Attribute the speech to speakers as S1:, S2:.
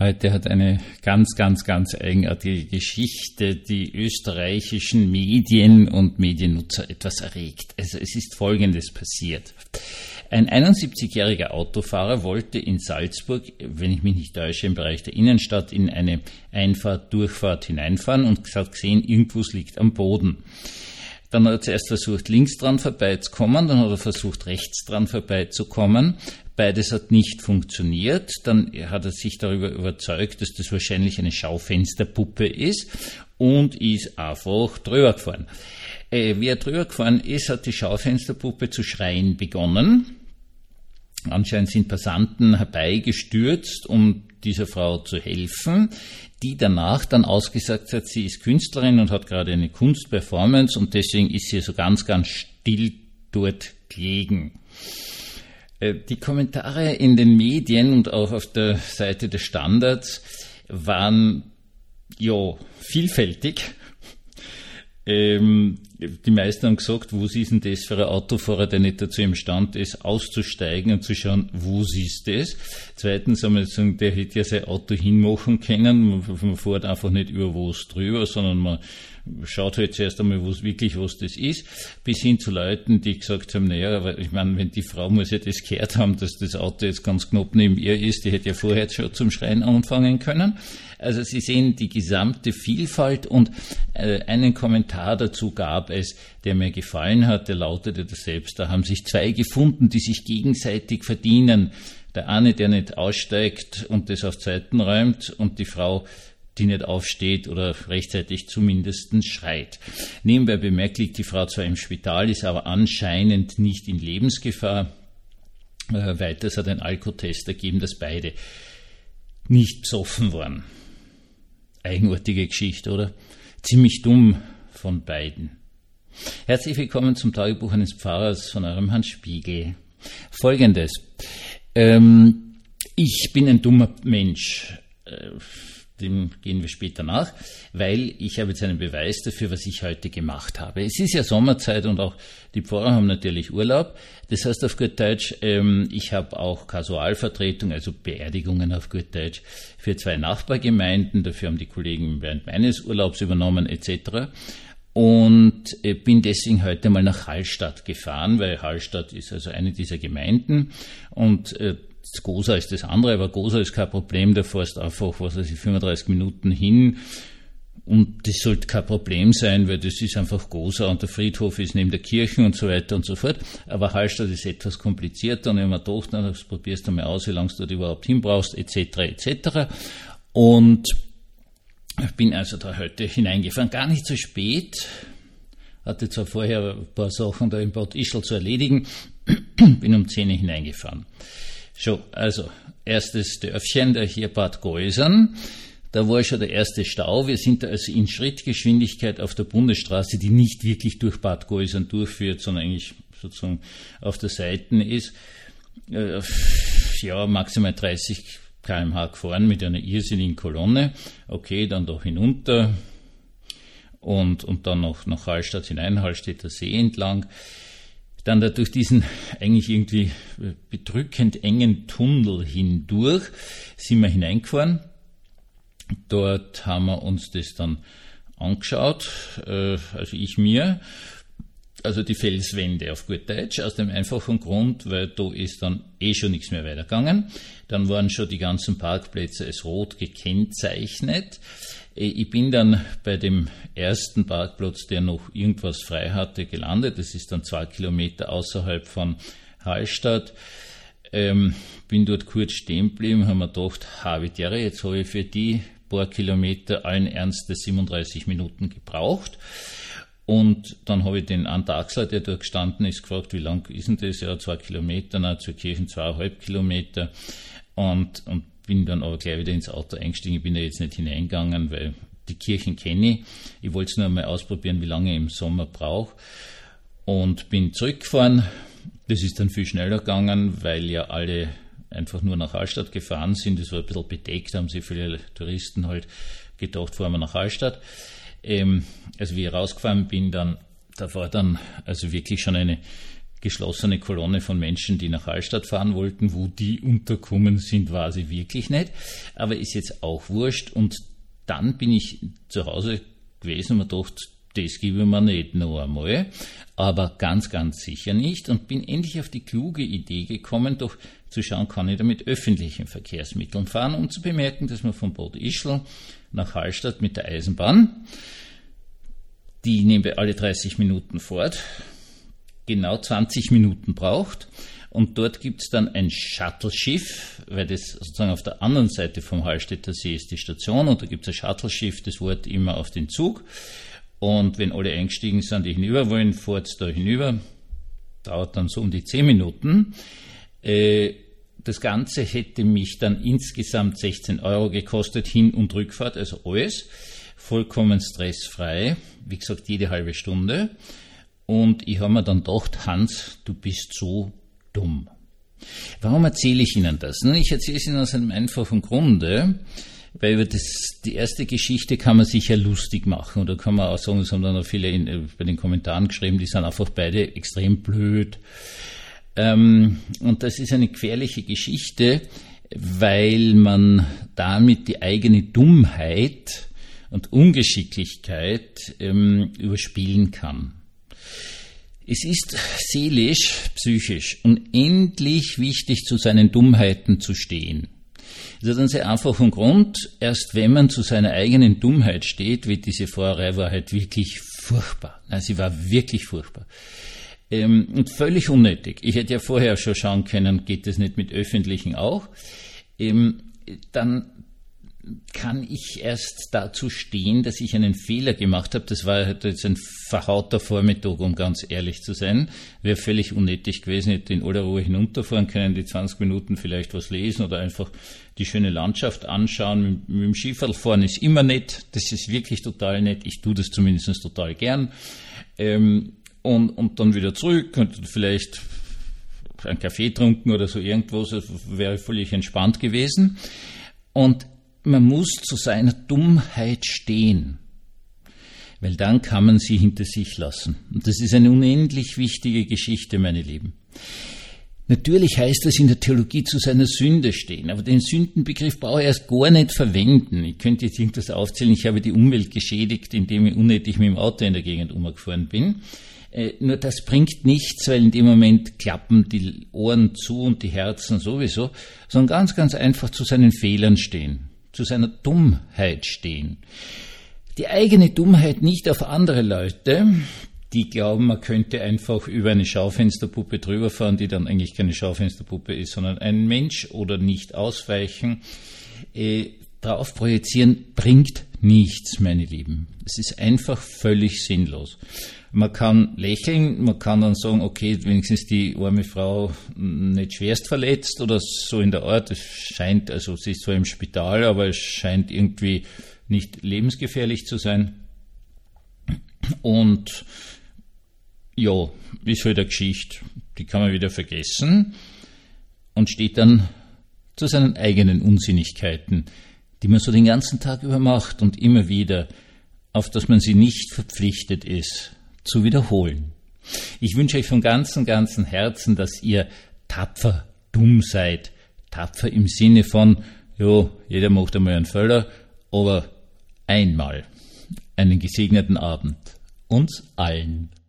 S1: Heute hat eine ganz eigenartige Geschichte die österreichischen Medien und Mediennutzer etwas erregt. Also es ist Folgendes passiert. Ein 71-jähriger Autofahrer wollte in Salzburg, wenn ich mich nicht täusche, im Bereich der Innenstadt in eine Durchfahrt hineinfahren und hat gesehen, irgendwas liegt am Boden. Dann hat er zuerst versucht, links dran vorbeizukommen, dann hat er versucht, rechts dran vorbeizukommen. Beides hat nicht funktioniert. Dann hat er sich darüber überzeugt, dass das wahrscheinlich eine Schaufensterpuppe ist und ist einfach drüber gefahren. Wie er drüber gefahren ist, hat die Schaufensterpuppe zu schreien begonnen. Anscheinend sind Passanten herbeigestürzt, um dieser Frau zu helfen, die danach dann ausgesagt hat, sie ist Künstlerin und hat gerade eine Kunstperformance und deswegen ist sie so ganz still dort gelegen. Die Kommentare in den Medien und auch auf der Seite des Standards waren vielfältig. Die meisten haben gesagt, wo ist denn das für ein Autofahrer, der nicht dazu imstande ist, auszusteigen und zu schauen, wo ist das? Zweitens haben wir gesagt, der hätte ja sein Auto hinmachen können, man fährt einfach nicht über was drüber, sondern man schaut halt zuerst einmal, was das ist, bis hin zu Leuten, die gesagt haben, naja, aber ich meine, wenn die Frau muss ja das gehört haben, dass das Auto jetzt ganz knapp neben ihr ist, die hätte ja vorher schon zum Schreien anfangen können. Also Sie sehen die gesamte Vielfalt und einen Kommentar dazu gab es, der mir gefallen hat, der lautete das selbst, da haben sich zwei gefunden, die sich gegenseitig verdienen. Der eine, der nicht aussteigt und das auf Seiten räumt und die Frau, die nicht aufsteht oder rechtzeitig zumindest schreit. Nebenbei bemerkt, liegt die Frau zwar im Spital, ist aber anscheinend nicht in Lebensgefahr. Weiters hat ein Alkotest ergeben, dass beide nicht besoffen waren. Eigenartige Geschichte, oder? Ziemlich dumm von beiden. Herzlich willkommen zum Tagebuch eines Pfarrers von eurem Hans Spiegel. Folgendes. Ich bin ein dummer Mensch. Dem gehen wir später nach, weil ich habe jetzt einen Beweis dafür, was ich heute gemacht habe. Es ist ja Sommerzeit und auch die Pfarrer haben natürlich Urlaub. Das heißt auf gut Deutsch, ich habe auch Kasualvertretung, also Beerdigungen auf gut Deutsch, für 2 Nachbargemeinden. Dafür haben die Kollegen während meines Urlaubs übernommen etc. Und bin deswegen heute mal nach Hallstatt gefahren, weil Hallstatt ist also eine dieser Gemeinden und Gosa ist das andere, aber Gosa ist kein Problem, da fährst einfach, 35 Minuten hin und das sollte kein Problem sein, weil das ist einfach Gosa und der Friedhof ist neben der Kirche und so weiter und so fort. Aber Hallstatt ist etwas komplizierter und ich habe mir gedacht, das probierst du mal aus, wie lange du dort überhaupt hinbrauchst, etc. Und ich bin also da heute hineingefahren, gar nicht so spät, hatte zwar vorher ein paar Sachen da in Bad Ischl zu erledigen, bin um 10 Uhr hineingefahren. So, also, erstes Dörfchen, der hier Bad Geusern, da war schon der erste Stau. Wir sind da also in Schrittgeschwindigkeit auf der Bundesstraße, die nicht wirklich durch Bad Geusern durchführt, sondern eigentlich sozusagen auf der Seite ist. Maximal 30 km/h gefahren mit einer irrsinnigen Kolonne. Okay, dann da hinunter und dann noch nach Hallstatt hinein, Hallstätter See entlang. Dann da durch diesen eigentlich irgendwie bedrückend engen Tunnel hindurch sind wir hineingefahren. Dort haben wir uns das dann angeschaut, also ich mir, also die Felswände auf gut Deutsch, aus dem einfachen Grund, weil da ist dann schon nichts mehr weitergegangen. Dann waren schon die ganzen Parkplätze als rot gekennzeichnet. Ich bin dann bei dem ersten Parkplatz, der noch irgendwas frei hatte, gelandet. Das ist dann 2 Kilometer außerhalb von Hallstatt. Bin dort kurz stehen geblieben, haben mir gedacht, jetzt habe ich für die paar Kilometer allen Ernstes 37 Minuten gebraucht. Und dann habe ich den Antaxler, der dort gestanden ist, gefragt, wie lang ist denn das? Ja, 2 Kilometer, zur Kirche 2,5 Kilometer. Und bin dann aber gleich wieder ins Auto eingestiegen. Ich bin da jetzt nicht hineingegangen, weil die Kirchen kenne ich. Ich wollte es nur einmal ausprobieren, wie lange ich im Sommer brauche. Und bin zurückgefahren. Das ist dann viel schneller gegangen, weil ja alle einfach nur nach Hallstatt gefahren sind. Das war ein bisschen bedeckt, haben sich viele Touristen halt gedacht, fahren wir nach Hallstatt. Also wie ich rausgefahren bin, da war dann also wirklich schon eine geschlossene Kolonne von Menschen, die nach Hallstatt fahren wollten. Wo die unterkommen sind, weiß ich wirklich nicht. Aber ist jetzt auch wurscht. Und dann bin ich zu Hause gewesen und mir gedacht, das gebe ich mir nicht noch einmal, aber ganz, ganz sicher nicht, und bin endlich auf die kluge Idee gekommen, doch zu schauen, kann ich da mit öffentlichen Verkehrsmitteln fahren, um zu bemerken, dass man von Bad Ischl nach Hallstatt mit der Eisenbahn, die nehmen wir alle 30 Minuten fort, genau 20 Minuten braucht. Und dort gibt es dann ein Shuttle-Schiff, weil das sozusagen auf der anderen Seite vom Hallstätter See ist die Station, und da gibt es ein Shuttle-Schiff, das wartet immer auf den Zug. Und wenn alle eingestiegen sind, die hinüber wollen, fährt es da hinüber. Dauert dann so um die 10 Minuten. Das Ganze hätte mich dann insgesamt 16 € gekostet, Hin- und Rückfahrt, also alles. Vollkommen stressfrei. Wie gesagt, jede halbe Stunde. Und ich habe mir dann gedacht, Hans, du bist so dumm. Warum erzähle ich Ihnen das? Ich erzähle es Ihnen aus einem einfachen Grunde, weil über die erste Geschichte kann man sich ja lustig machen, oder kann man auch sagen, es haben dann auch viele bei den Kommentaren geschrieben, die sind einfach beide extrem blöd. Und das ist eine gefährliche Geschichte, weil man damit die eigene Dummheit und Ungeschicklichkeit überspielen kann. Es ist seelisch, psychisch unendlich wichtig, zu seinen Dummheiten zu stehen. Das hat einen sehr einfachen Grund. Erst wenn man zu seiner eigenen Dummheit steht, wie diese Fahrerei war halt wirklich furchtbar. Nein, sie war wirklich furchtbar. Und völlig unnötig. Ich hätte ja vorher schon schauen können, geht das nicht mit Öffentlichen auch? Dann kann ich erst dazu stehen, dass ich einen Fehler gemacht habe. Das war jetzt ein verhauter Vormittag, um ganz ehrlich zu sein. Wäre völlig unnötig gewesen, ich hätte in aller Ruhe hinunterfahren können, die 20 Minuten vielleicht was lesen oder einfach die schöne Landschaft anschauen. Mit dem Skifahrrad fahren ist immer nett, das ist wirklich total nett. Ich tue das zumindest total gern. Und dann wieder zurück und vielleicht einen Kaffee trunken oder so irgendwas, das wäre völlig entspannt gewesen. Und man muss zu seiner Dummheit stehen, weil dann kann man sie hinter sich lassen. Und das ist eine unendlich wichtige Geschichte, meine Lieben. Natürlich heißt das in der Theologie zu seiner Sünde stehen, aber den Sündenbegriff brauche ich erst gar nicht verwenden. Ich könnte jetzt irgendwas aufzählen, ich habe die Umwelt geschädigt, indem ich unnötig mit dem Auto in der Gegend umgefahren bin. Nur das bringt nichts, weil in dem Moment klappen die Ohren zu und die Herzen sowieso, sondern ganz, ganz einfach zu seinen Fehlern stehen, zu seiner Dummheit stehen. Die eigene Dummheit nicht auf andere Leute, die glauben, man könnte einfach über eine Schaufensterpuppe drüber fahren, die dann eigentlich keine Schaufensterpuppe ist, sondern ein Mensch, oder nicht ausweichen, drauf projizieren, bringt nichts, meine Lieben. Es ist einfach völlig sinnlos. Man kann lächeln, man kann dann sagen, okay, wenigstens die arme Frau nicht schwerst verletzt oder so in der Art. Es scheint, also sie ist zwar im Spital, aber es scheint irgendwie nicht lebensgefährlich zu sein. Und ja, ist halt eine Geschichte, die kann man wieder vergessen und steht dann zu seinen eigenen Unsinnigkeiten, die man so den ganzen Tag über macht und immer wieder, auf dass man sie nicht verpflichtet ist, zu wiederholen. Ich wünsche euch von ganzem Herzen, dass ihr tapfer dumm seid. Tapfer im Sinne von, ja, jeder macht einmal einen Fehler, aber einmal. Einen gesegneten Abend. Uns allen.